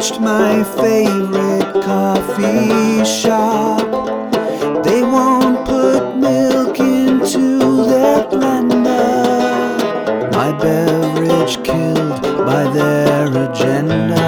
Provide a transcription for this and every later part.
reached my favorite coffee shop. They won't put milk into their blender. My beverage killed by their agenda.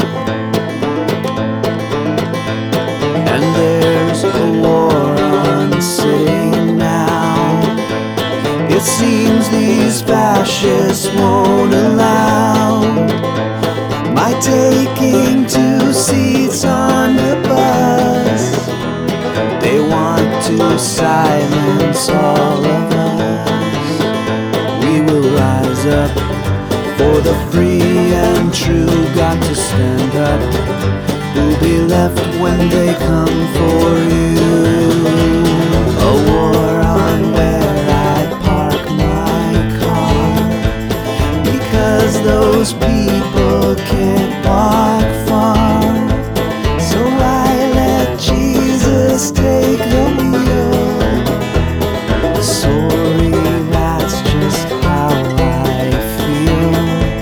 And there's a war on city now. It seems these fascists won't allow my taking 2 seats on the bus. They want to silence all of us. We will rise up for the free and true. Got to stand up. Who'll be left when they come for you? A war on where I park my car, because those people can't walk far. So I let Jesus take the wheel. Sorry, that's just how I feel.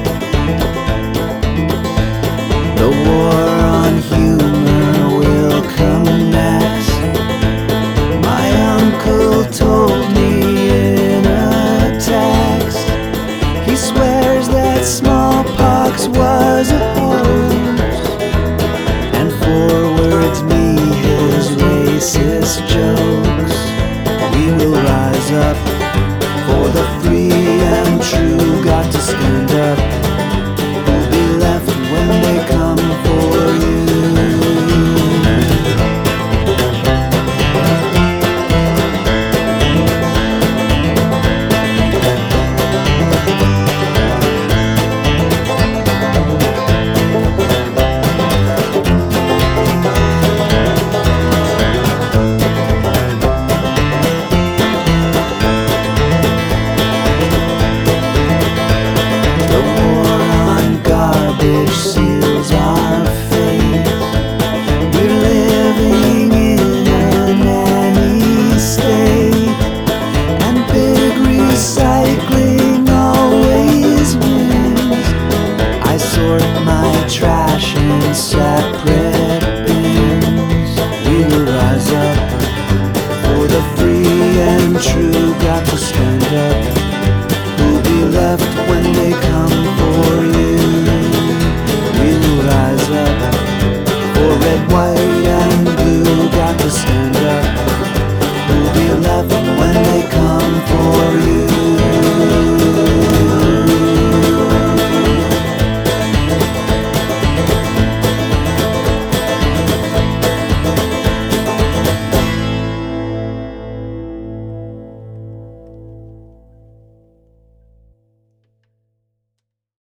The war on humor will come next. My uncle told me in a text. He swears that smallpox was a hoax, and forwards me his racist jokes.